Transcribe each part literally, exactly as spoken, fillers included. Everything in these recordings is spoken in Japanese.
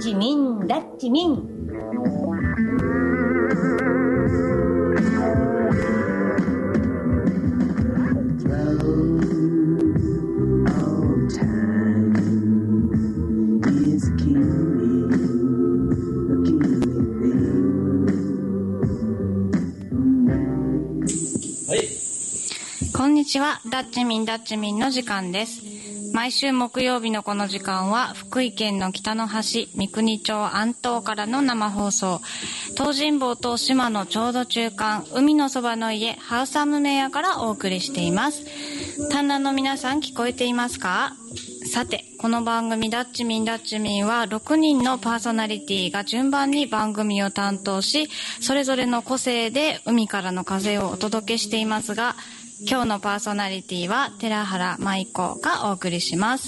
チミンダッチミン。 こんにちは、ダッチミンダッチミンの時間です。毎週木曜日のこの時間は福井県の北の端三国町安島からの生放送、東尋坊と島のちょうど中間、海のそばの家ハウスアムメアからお送りしています。丹南の皆さん、聞こえていますか？さて、この番組ダッチミンダッチミンはろくにんのパーソナリティが順番に番組を担当し、それぞれの個性で海からの風をお届けしていますが、今日のパーソナリティは寺原舞子がお送りします。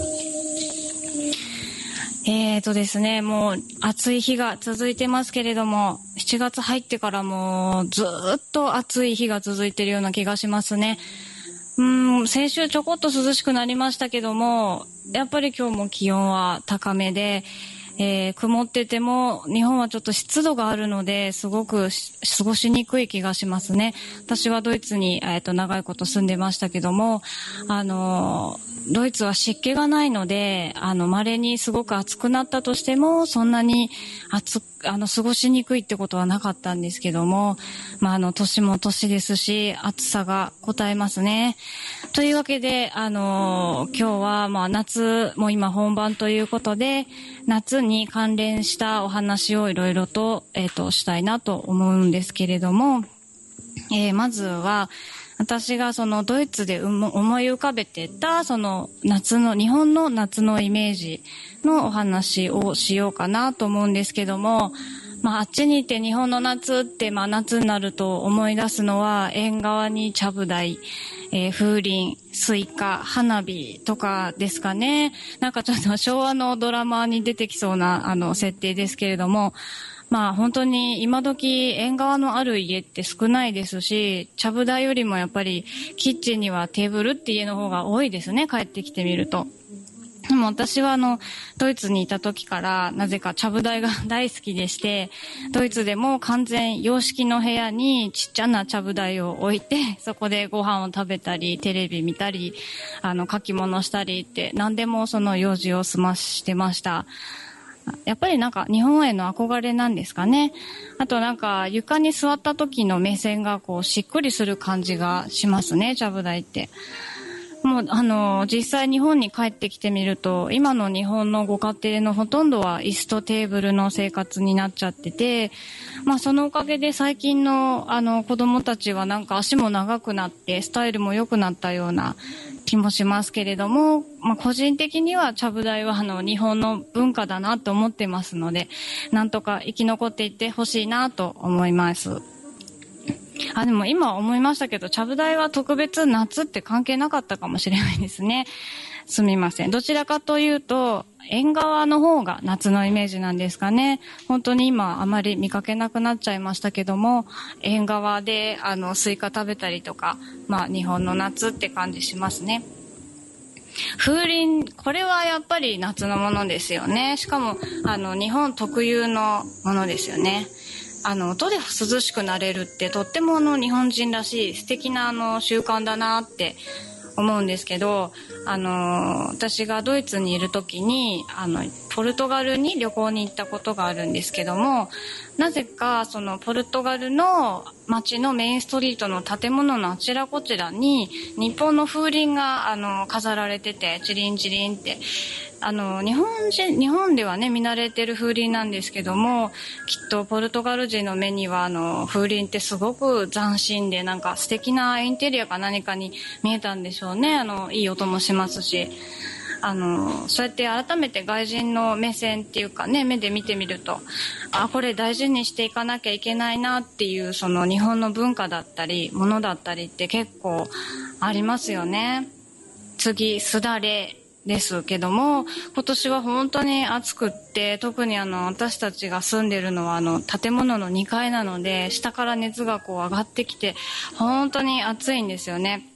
えーとですね、もう暑い日が続いてますけれども、しちがつ入ってからもうずっと暑い日が続いているような気がしますね。うーん、先週ちょこっと涼しくなりましたけども、やっぱり今日も気温は高めで、えー、曇ってても日本はちょっと湿度があるのですごく過ごしにくい気がしますね。私はドイツに、えーと、長いこと住んでましたけども、あのードイツは湿気がないので、あの、稀にすごく暑くなったとしても、そんなに暑、あの、過ごしにくいってことはなかったんですけども、まあ、あの、年も年ですし、暑さがこたえますね。というわけで、あの、今日は、まあ、夏も今本番ということで、夏に関連したお話をいろいろと、えっと、したいなと思うんですけれども、えー、まずは、私がそのドイツで思い浮かべてたその夏の日本の夏のイメージのお話をしようかなと思うんですけども、まああっちにいて日本の夏ってまあ夏になると思い出すのは縁側にちゃぶ台、えー、風鈴、スイカ、花火とかですかね。なんかちょっと昭和のドラマに出てきそうなあの設定ですけれども。まあ本当に今時縁側のある家って少ないですし、ちゃぶ台よりもやっぱりキッチンにはテーブルって家の方が多いですね、帰ってきてみると。でも私はあのドイツにいた時からなぜかちゃぶ台が大好きでして、ドイツでも完全洋式の部屋にちっちゃなちゃぶ台を置いて、そこでご飯を食べたりテレビ見たり、あの書き物したりって何でもその用事を済ましてました。やっぱりなんか日本への憧れなんですかね。あとなんか床に座った時の目線がこうしっくりする感じがしますね、ちゃぶ台って。もうあの実際日本に帰ってきてみると、今の日本のご家庭のほとんどは椅子とテーブルの生活になっちゃってて、まあそのおかげで最近のあの子供たちはなんか足も長くなってスタイルも良くなったような気もしますけれども、まあ個人的にはちゃぶ台はあの日本の文化だなと思ってますので、なんとか生き残っていってほしいなと思います。あ、でも今思いましたけど、ちゃぶ台は特別夏って関係なかったかもしれないですね。すみません。どちらかというと、縁側の方が夏のイメージなんですかね。本当に今あまり見かけなくなっちゃいましたけども、縁側であのスイカ食べたりとか、まあ日本の夏って感じしますね。風鈴、これはやっぱり夏のものですよね。しかもあの日本特有のものですよね。あの音で涼しくなれるってとってもあの日本人らしい素敵なあの習慣だなって思うんですけど、あの私がドイツにいる時にあのポルトガルに旅行に行ったことがあるんですけども、なぜかそのポルトガルの街のメインストリートの建物のあちらこちらに日本の風鈴があの飾られてて、チリンチリンって、あの日本人日本ではね見慣れてる風鈴なんですけども、きっとポルトガル人の目にはあの風鈴ってすごく斬新で、なんか素敵なインテリアか何かに見えたんでしょうね。あのいい音もしますし、あのそうやって改めて外人の目線っていうかね、目で見てみると、あ、これ大事にしていかなきゃいけないなっていう、その日本の文化だったりものだったりって結構ありますよね。次、すだれですけども、今年は本当に暑くって、特にあの私たちが住んでるのはあの建物のにかいなので、下から熱がこう上がってきて本当に暑いんですよね。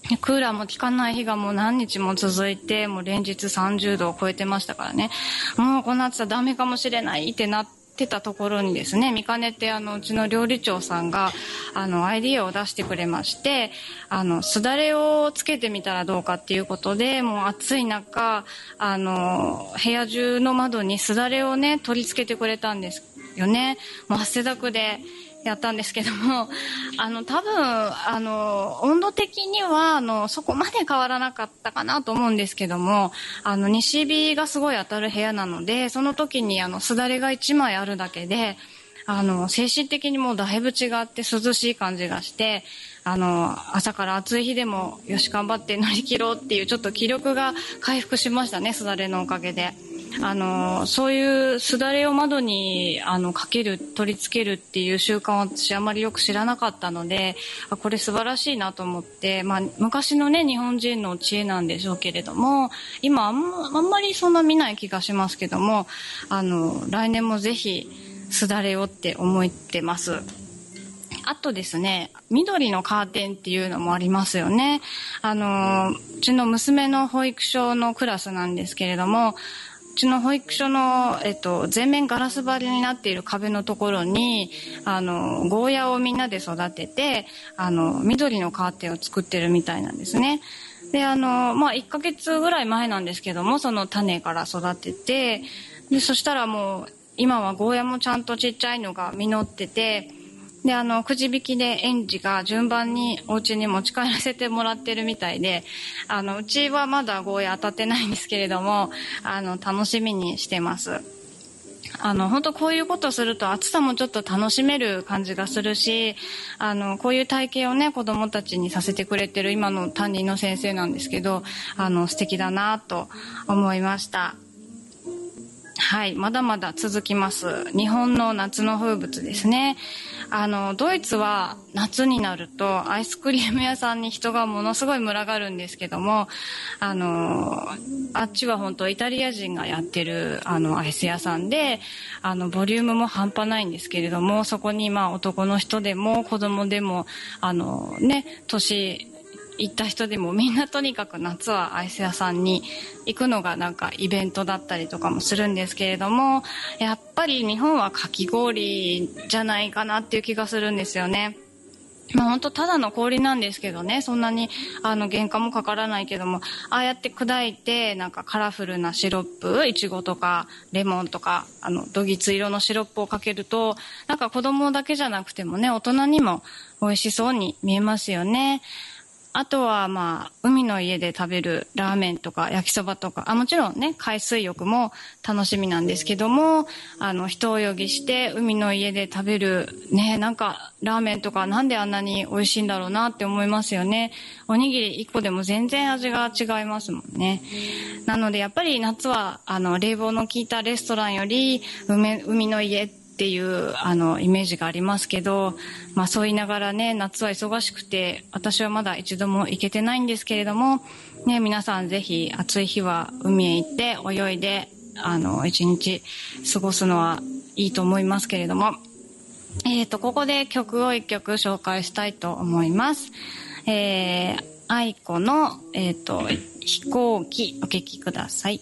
クーラーも効かない日がもう何日も続いて、もう連日さんじゅうどを超えてましたからね、もうこの暑さダメかもしれないってなってたところにですね、見かねてあのうちの料理長さんがあのアイディアを出してくれまして、あのすだれをつけてみたらどうかっていうことで、もう暑い中あの部屋中の窓にすだれをね取り付けてくれたんですよね。もう汗だくでやったんですけども、あの多分あの温度的にはあのそこまで変わらなかったかなと思うんですけども、あの西日がすごい当たる部屋なので、その時にあのすだれがいちまいあるだけであの精神的にもうだいぶ違って涼しい感じがして、あの朝から暑い日でもよし頑張って乗り切ろうっていうちょっと気力が回復しましたね、すだれのおかげで。あのそういうすだれを窓にあのかける取り付けるっていう習慣を私あまりよく知らなかったので、あこれ素晴らしいなと思って、まあ、昔のね日本人の知恵なんでしょうけれども、今あんま、あんまりそんな見ない気がしますけども、あの来年もぜひすだれをって思ってます。あとですね、緑のカーテンっていうのもありますよね。あのうちの娘の保育所のクラスなんですけれども、うちの保育所の、えっと、全面ガラス張りになっている壁のところにあのゴーヤをみんなで育てて、あの緑のカーテンを作ってるみたいなんですね。であの、まあ、いっかげつぐらい前なんですけども、その種から育てて、でそしたらもう今はゴーヤもちゃんとちっちゃいのが実ってて、であのくじ引きで園児が順番にお家に持ち帰らせてもらってるみたいで、あのうちはまだゴーヤ当たってないんですけれども、あの楽しみにしてます。あの本当こういうことすると暑さもちょっと楽しめる感じがするし、あのこういう体験をね子どもたちにさせてくれてる今の担任の先生なんですけど、あの素敵だなと思いました。はい、まだまだ続きます。日本の夏の風物ですね。あのドイツは夏になるとアイスクリーム屋さんに人がものすごい群がるんですけども、あのあっちは本当イタリア人がやってるあのアイス屋さんで、あのボリュームも半端ないんですけれども、そこにまあ男の人でも子供でもあのね年行った人でもみんなとにかく夏はアイス屋さんに行くのがなんかイベントだったりとかもするんですけれども、やっぱり日本はかき氷じゃないかなっていう気がするんですよね。まあ本当ただの氷なんですけどね、そんなにあの原価もかからないけども、ああやって砕いてなんかカラフルなシロップ、いちごとかレモンとかあのどぎつ色のシロップをかけると、なんか子供だけじゃなくてもね大人にも美味しそうに見えますよね。あとはまあ海の家で食べるラーメンとか焼きそばとか、あもちろんね海水浴も楽しみなんですけども、あの一泳ぎして海の家で食べるね、なんかラーメンとかなんであんなに美味しいんだろうなって思いますよね。おにぎりいっこでも全然味が違いますもんね。なのでやっぱり夏はあの冷房の効いたレストランより 海, 海の家っていうあのイメージがありますけど、まあそう言いながらね夏は忙しくて私はまだ一度も行けてないんですけれどもね、皆さんぜひ暑い日は海へ行って泳いであの一日過ごすのはいいと思いますけれども、えーとここで曲を一曲紹介したいと思います。えー、愛子の、えーと飛行機お聴きください。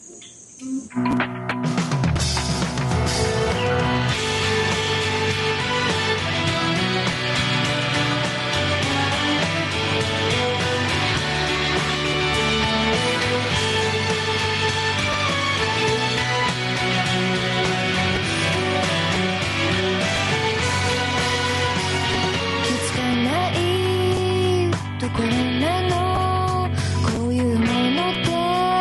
こんなのこういうものって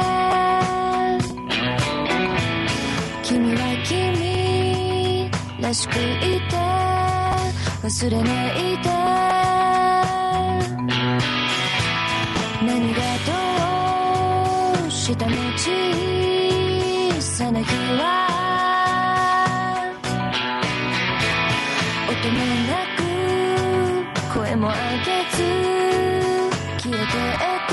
君は君らしくいて忘れないで、何がどうしたの小さな日は音もなく声も上げず消えてた、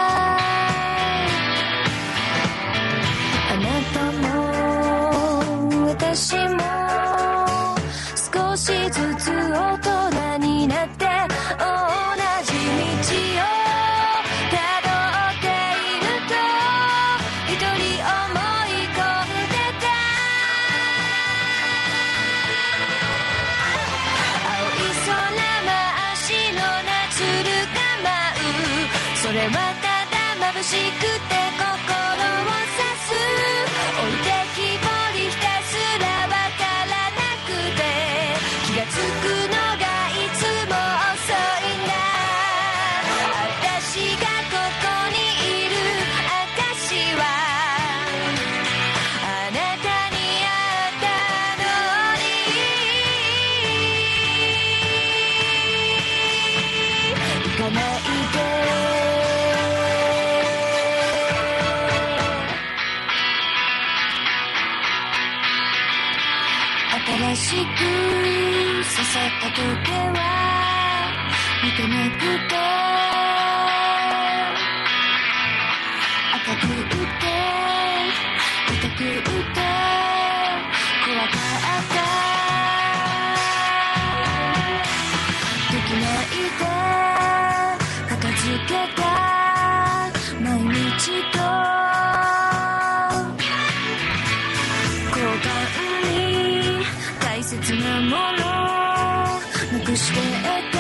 あなたも私も少しずつ大人になって同じ道をれはただ眩しくて心を刺す置いてきぼりひたすらわからなくて気がつくのがいつも遅いな私がここにいる証はあなたに会ったのに行かないで新しく刺さった時計は見てなくて赤くって痛くって怖かったできないで片付けた毎日と交換に大切なものなくしてた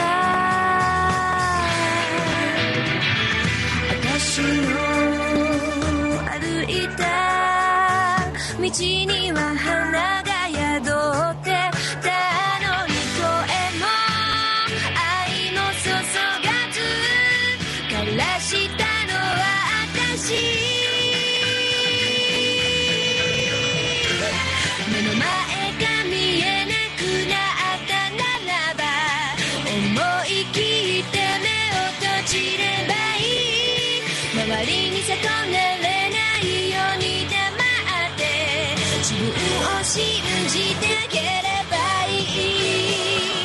私の歩いた道には花が宿ってたのに声も愛も注がず枯らしたのは私目の前が見えなくなったならば思い切って目を閉じればいい周りに悟られないように黙って自分を信じてあげればいい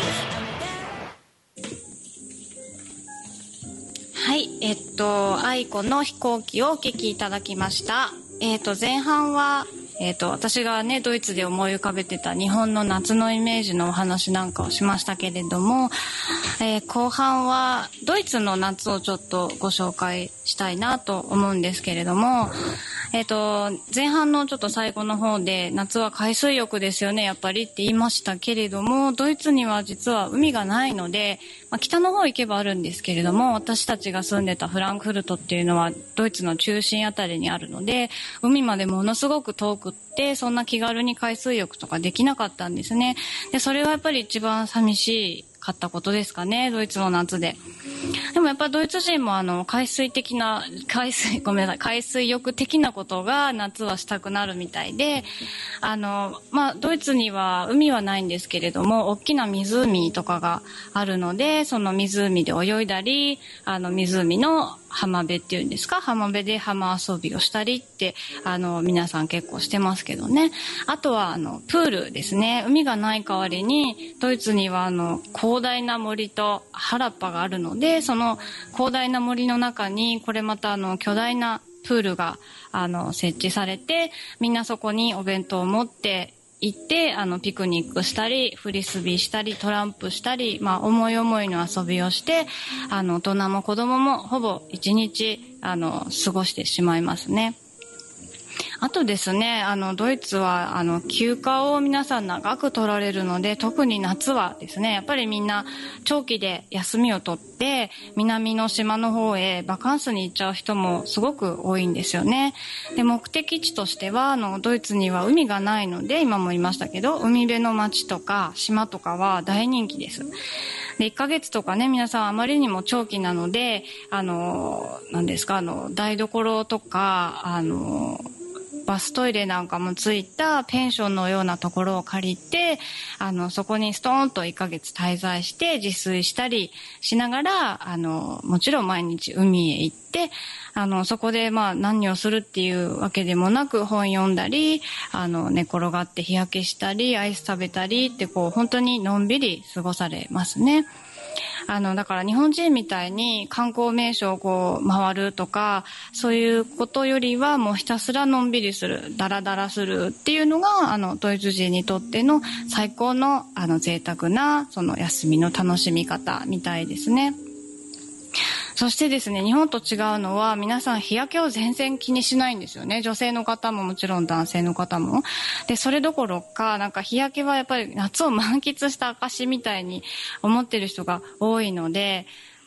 はい、えっと愛子の飛行機をお聞きいただきました。えっと前半はえっと私がねドイツで思い浮かべてた日本の夏のイメージのお話なんかをしましたけれども、えー後半はドイツの夏をちょっとご紹介したいなと思うんですけれども、えっと前半のちょっと最後の方で夏は海水浴ですよねやっぱりって言いましたけれども、ドイツには実は海がないので、まあ、北の方行けばあるんですけれども、私たちが住んでたフランクフルトっていうのはドイツの中心あたりにあるので海までものすごく遠くってそんな気軽に海水浴とかできなかったんですね。でそれはやっぱり一番寂しいかったことですかね、ドイツの夏で。でもやっぱドイツ人もあの海水的な海水ごめんなさい海水浴的なことが夏はしたくなるみたいで、あのまあドイツには海はないんですけれども大きな湖とかがあるので、その湖で泳いだり、あの湖の浜辺っていうんですか、浜辺で浜遊びをしたりってあの皆さん結構してますけどね。あとはあのプールですね。海がない代わりにドイツにはあの広大な森と原っぱがあるので、その広大な森の中にこれまたあの巨大なプールがあの設置されて、みんなそこにお弁当を持って行ってあのピクニックしたりフリスビーしたりトランプしたり、まあ、思い思いの遊びをしてあの大人も子供もほぼ一日あの過ごしてしまいますね。あとですね、あのドイツはあの休暇を皆さん長く取られるので、特に夏はですねやっぱりみんな長期で休みを取って南の島の方へバカンスに行っちゃう人もすごく多いんですよね。で目的地としてはあのドイツには海がないので、今も言いましたけど海辺の町とか島とかは大人気です。でいっかげつとかね皆さんあまりにも長期なので、あの何ですかあの台所とかあのバストイレなんかもついたペンションのようなところを借りて、あのそこにストーンといっかげつ滞在して自炊したりしながら、あのもちろん毎日海へ行って、あのそこでまあ何をするっていうわけでもなく本読んだり、あの寝転がって日焼けしたりアイス食べたりってこう本当にのんびり過ごされますね。あのだから日本人みたいに観光名所をこう回るとかそういうことよりはもうひたすらのんびりする、ダラダラするっていうのがあのドイツ人にとっての最高のあの贅沢なその休みの楽しみ方みたいですね。そしてですね、日本と違うのは皆さん日焼けを全然気にしないんですよね。女性の方ももちろん男性の方も。で、それどころか、なんか日焼けはやっぱり夏を満喫した証みたいに思ってる人が多いので、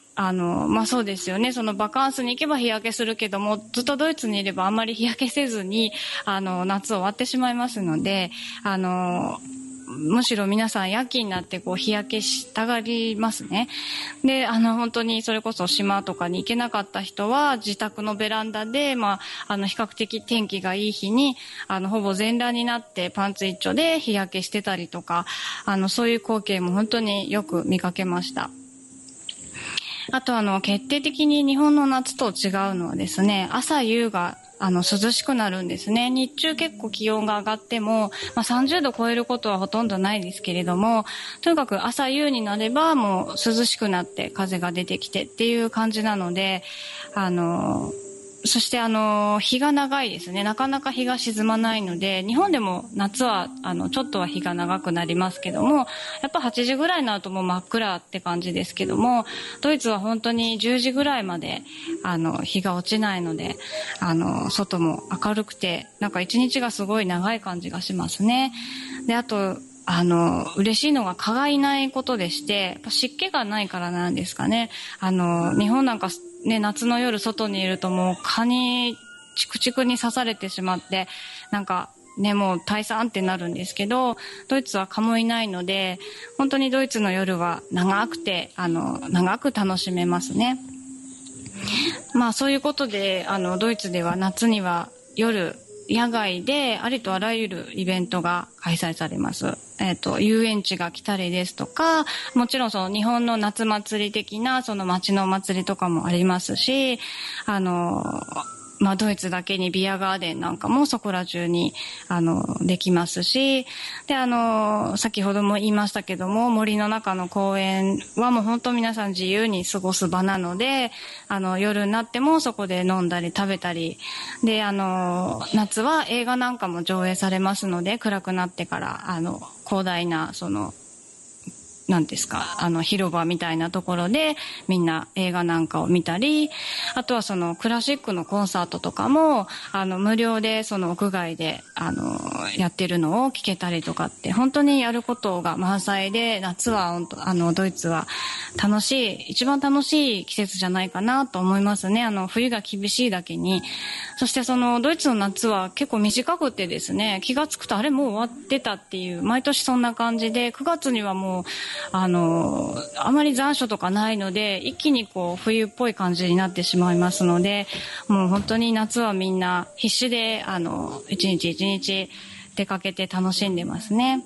あの、まあ、そうですよね。そのバカンスに行けば日焼けするけども、ずっとドイツにいればあんまり日焼けせずに、あの、夏終わってしまいますので、あの、むしろ皆さん夜勤になってこう日焼けしたがりますね。で、あの、本当にそれこそ島とかに行けなかった人は自宅のベランダで、まあ、あの、比較的天気がいい日に、あの、ほぼ全裸になってパンツ一丁で日焼けしてたりとか、あの、そういう光景も本当によく見かけました。あとあの、決定的に日本の夏と違うのはですね、朝夕があの、涼しくなるんですね。日中結構気温が上がっても、まあ、さんじゅうど超えることはほとんどないですけれども、とにかく朝夕になればもう涼しくなって風が出てきてっていう感じなので、あの、そしてあの、日が長いですね。なかなか日が沈まないので、日本でも夏はあの、ちょっとは日が長くなりますけども、やっぱはちじぐらいになるともう真っ暗って感じですけども、ドイツは本当にじゅうじぐらいまであの、日が落ちないので、あの、外も明るくて、なんか一日がすごい長い感じがしますね。で、あと、あの、嬉しいのが蚊がいないことでして、やっぱ湿気がないからなんですかね。あの、日本なんかね、夏の夜外にいるともう蚊にチクチクに刺されてしまって、なんかね、もう退散ってなるんですけど、ドイツは蚊もいないので、本当にドイツの夜は長くて、あの、長く楽しめますね。まあそういうことで、あの、ドイツでは夏には夜、野外でありとあらゆるイベントが開催されます。えっと、遊園地が来たりですとか、もちろんその日本の夏祭り的なその街のお祭りとかもありますし、あの、まあ、ドイツだけにビアガーデンなんかもそこら中に、あの、できますし、で、あの、先ほども言いましたけども、森の中の公園はもう本当皆さん自由に過ごす場なので、あの、夜になってもそこで飲んだり食べたり、で、あの、夏は映画なんかも上映されますので、暗くなってから、あの、広大な、その、なんですか、あの、広場みたいなところでみんな映画なんかを見たり、あとはそのクラシックのコンサートとかも、あの、無料でその屋外で、あの、やってるのを聞けたりとかって、本当にやることが満載で、夏は本当、あの、ドイツは楽しい、一番楽しい季節じゃないかなと思いますね。あの、冬が厳しいだけに。そしてその、ドイツの夏は結構短くてですね、気がつくとあれもう終わってたっていう、毎年そんな感じで、くがつにはもう、あの、あまり残暑とかないので、一気にこう、冬っぽい感じになってしまいますので、もう本当に夏はみんな必死で、あの、一日一日出かけて楽しんでますね。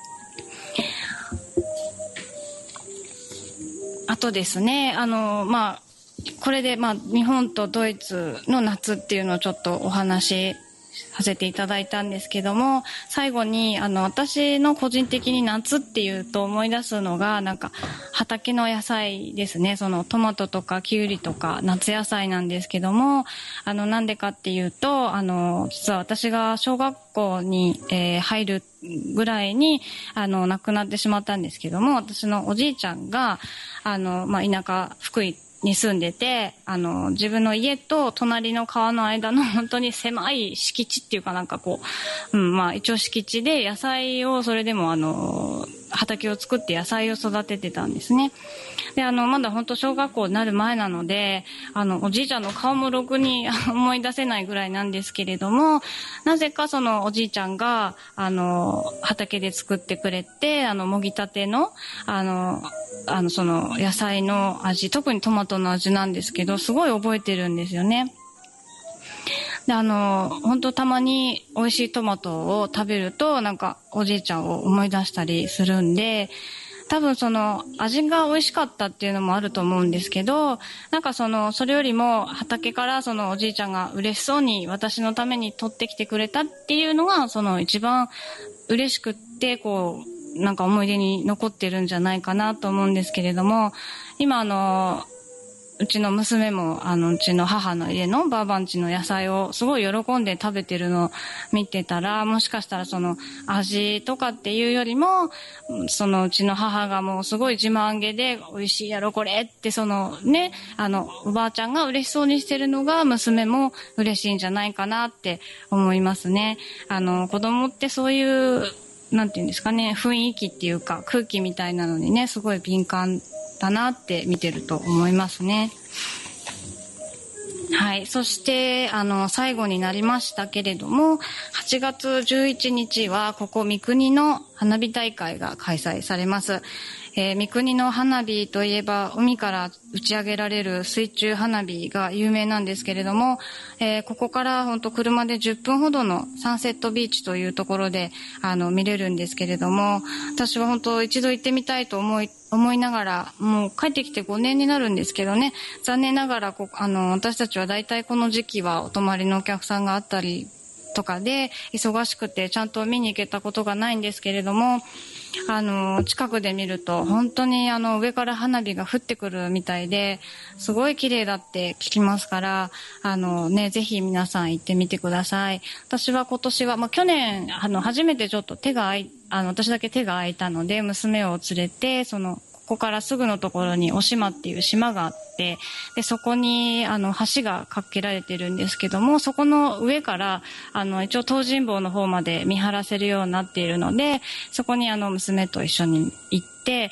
あとですね、あの、まあ、これで、まあ、日本とドイツの夏っていうのをちょっとお話しさせていただいたんですけども、最後に、あの、私の個人的に夏っていうと思い出すのが、なんか、畑の野菜ですね。そのトマトとかキュウリとか夏野菜なんですけども、あの、なんでかっていうと、あの、実は私が小学校に、えー、入るぐらいに、あの、亡くなってしまったんですけども、私のおじいちゃんが、あの、まあ、田舎、福井に住んでて、あの、自分の家と隣の川の間の本当に狭い敷地っていうかなんかこう、うん、まあ一応敷地で野菜をそれでもあの、畑を作って野菜を育ててたんですね。で、あの、まだ本当小学校になる前なので、あの、おじいちゃんの顔もろくに思い出せないぐらいなんですけれども、なぜかそのおじいちゃんが、あの、畑で作ってくれて、あの、もぎたての、あの、あの、その野菜の味、特にトマトの味なんですけど、すごい覚えてるんですよね。で、あの、本当たまに美味しいトマトを食べると、なんかおじいちゃんを思い出したりするんで、多分その味が美味しかったっていうのもあると思うんですけど、なんかその、それよりも畑からそのおじいちゃんが嬉しそうに私のために取ってきてくれたっていうのが、その一番嬉しくって、こう、なんか思い出に残ってるんじゃないかなと思うんですけれども、今あの、うちの娘も、あの、うちの母の家のばあばんちの野菜をすごい喜んで食べてるのを見てたら、もしかしたらその味とかっていうよりも、そのうちの母がもうすごい自慢げで美味しいやろこれってそのね、あの、おばあちゃんが嬉しそうにしてるのが娘も嬉しいんじゃないかなって思いますね。あの、子供ってそういう、なんていうんですかね、雰囲気っていうか空気みたいなのにね、すごい敏感だなって見てると思いますね。はい。そして、あの、最後になりましたけれども、はちがつじゅういちにちは、ここ三国の花火大会が開催されます。えー、三国の花火といえば、海から打ち上げられる水中花火が有名なんですけれども、えー、ここから本当車でじゅっぷんほどのサンセットビーチというところで、あの、見れるんですけれども、私は本当一度行ってみたいと思い、思いながら、もう帰ってきてごねんになるんですけどね、残念ながらこ、あの、私たちは大体この時期はお泊まりのお客さんがあったりとかで、忙しくてちゃんと見に行けたことがないんですけれども、あの、近くで見ると本当にあの上から花火が降ってくるみたいで、すごい綺麗だって聞きますから、あのね、ぜひ皆さん行ってみてください。私は今年は、まあ、去年、あの、初めてちょっと手が空い、あの、私だけ手が空いたので、娘を連れて、その、ここからすぐのところに渡島っていう島があって、で、そこに、あの、橋が架けられてるんですけども、そこの上から、あの、一応東尋坊の方まで見晴らせるようになっているので、そこにあの、娘と一緒に行って、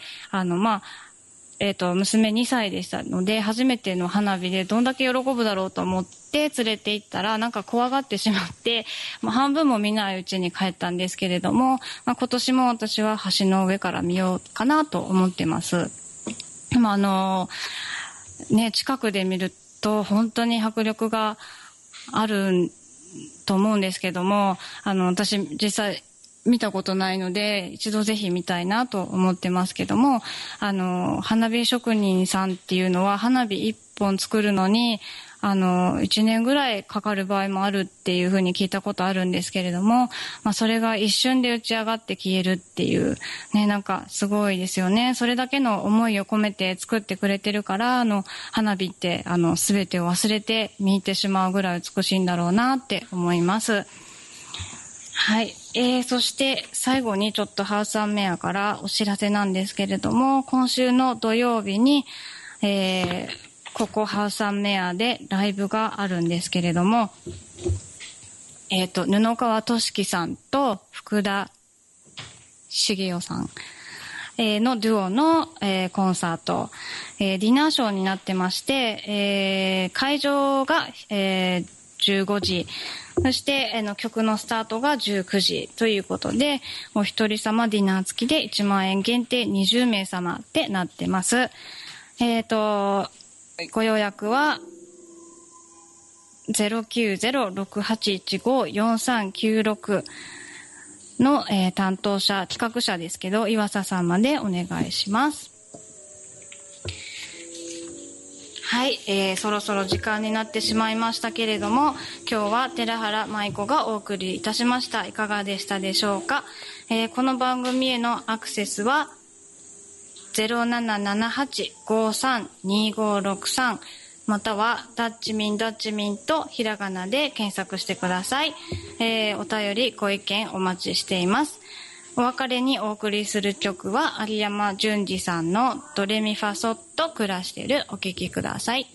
あの、まあ、えっと、娘にさいでしたので、初めての花火でどんだけ喜ぶだろうと思って連れて行ったら、なんか怖がってしまって、まあ、半分も見ないうちに帰ったんですけれども、まあ、今年も私は橋の上から見ようかなと思ってます。まあ、あの、ね、近くで見ると本当に迫力があると思うんですけども、あの、私実際、見たことないので一度ぜひ見たいなと思ってますけども、あの花火職人さんっていうのは花火一本作るのにあのいちねんぐらいかかる場合もあるっていうふうに聞いたことあるんですけれども、まあ、それが一瞬で打ち上がって消えるっていうね、なんかすごいですよね。それだけの思いを込めて作ってくれてるから、あの花火ってあの全てを忘れて見入ってしまうぐらい美しいんだろうなって思います。はい、えー、そして最後にちょっとハウスアンメアからお知らせなんですけれども、今週の土曜日に、えー、ここハウスアンメアでライブがあるんですけれども、えっと、布川俊樹さんと福田茂雄さん、えー、のデュオの、えー、コンサート、えー、ディナーショーになってまして、えー、会場が、えー、じゅうごじ、そして、あの、曲のスタートがじゅうくじということで、お一人様ディナー付きでいちまんえん限定にじゅうめいさまってなってます。えっと、ご予約は ゼロきゅうゼロ ろくはちいちご よんさんきゅうろく の、えー、担当者、企画者ですけど、岩佐さんまでお願いします。はい、えー、そろそろ時間になってしまいましたけれども、今日は寺原舞子がお送りいたしました。いかがでしたでしょうか。えー、この番組へのアクセスは ゼロななななはち ごさん にごろくさん またはダッチミンダッチミンとひらがなで検索してください。えー、お便りご意見お待ちしています。お別れにお送りする曲は有山淳二さんのドレミファソッと暮らしてる、お聴きください。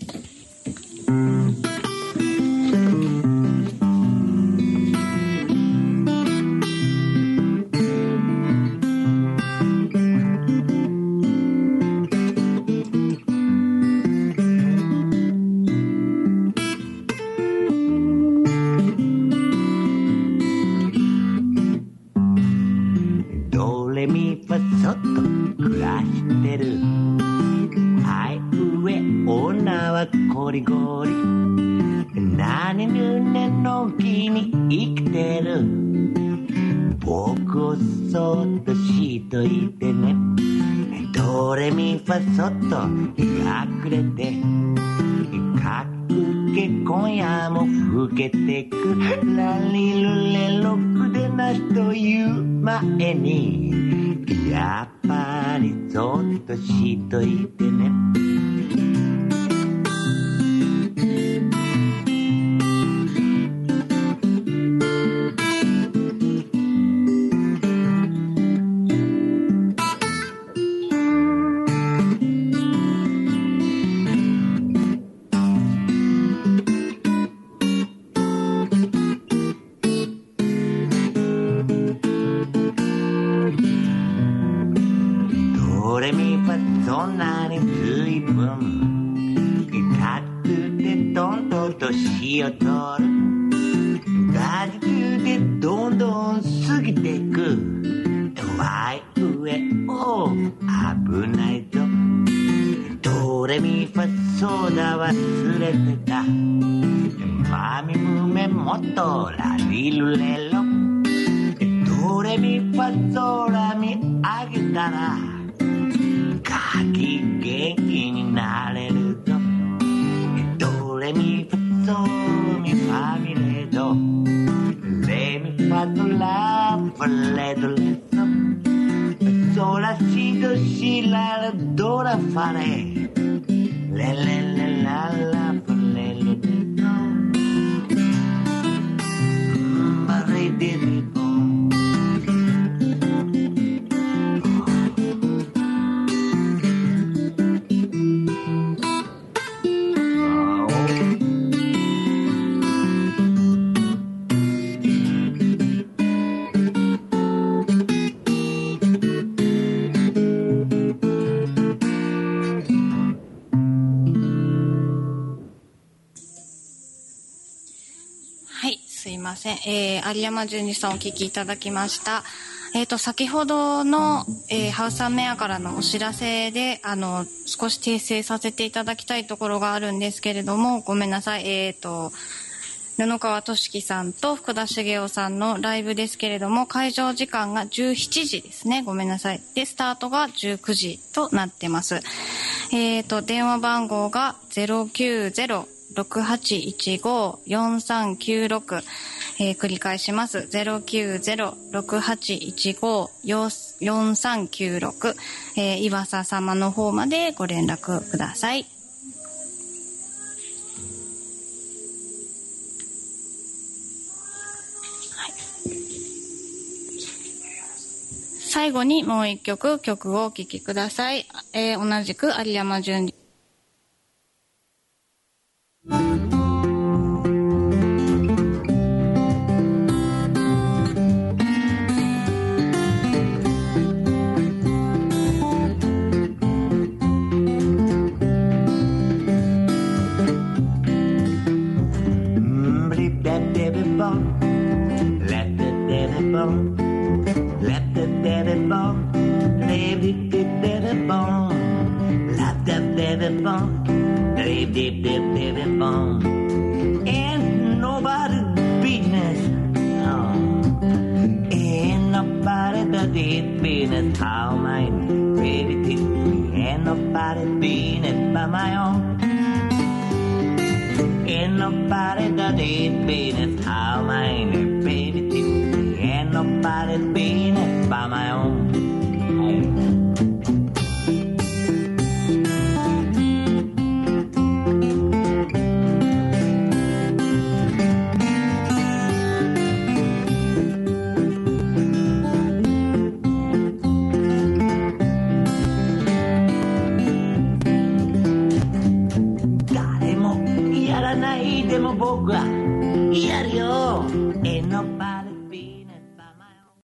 ゴリゴリ何ぬねの木に生きてる僕をそっとしといてねドレミファソッと隠れてかくけ今夜も更けてくラリルレロクでなという前にやっぱりそっとしといてねレミファそんなに随分かつてどんどん年を取るガジュでどんどん過ぎてくワイ上を危ないぞドレミファソダ忘れてたマミムメモトラリルレロドレミファソラミあげたらガキ元気になれるぞドレミファソミファミレドレミファドラファレドレソソラシドシララドラファレレレレララファレレドマレデレドえー、有山淳二さんお聞きいただきました。えっと、先ほどの、えー、ハウスアメアからのお知らせで、あの、少し訂正させていただきたいところがあるんですけれども、ごめんなさい。えっと、布川俊樹さんと福田茂雄さんのライブですけれども、会場時間がじゅうしちじですね。ごめんなさい。で、スタートがじゅうくじとなってます。えっと、電話番号が ゼロきゅうゼロ ろくはちいちご よんさんきゅうろくえー、繰り返します。ゼロきゅうゼロ ろくはちいちご よんさんきゅうろく、えー、岩佐様の方までご連絡ください。はい、最後にもう一曲曲をお聴きください。えー、同じく有山淳二 Ain't nobody's business. Oh. Ain't nobody that is business. How mine baby teach me. Ain't nobody business by my own. Ain't nobody that is business. How mine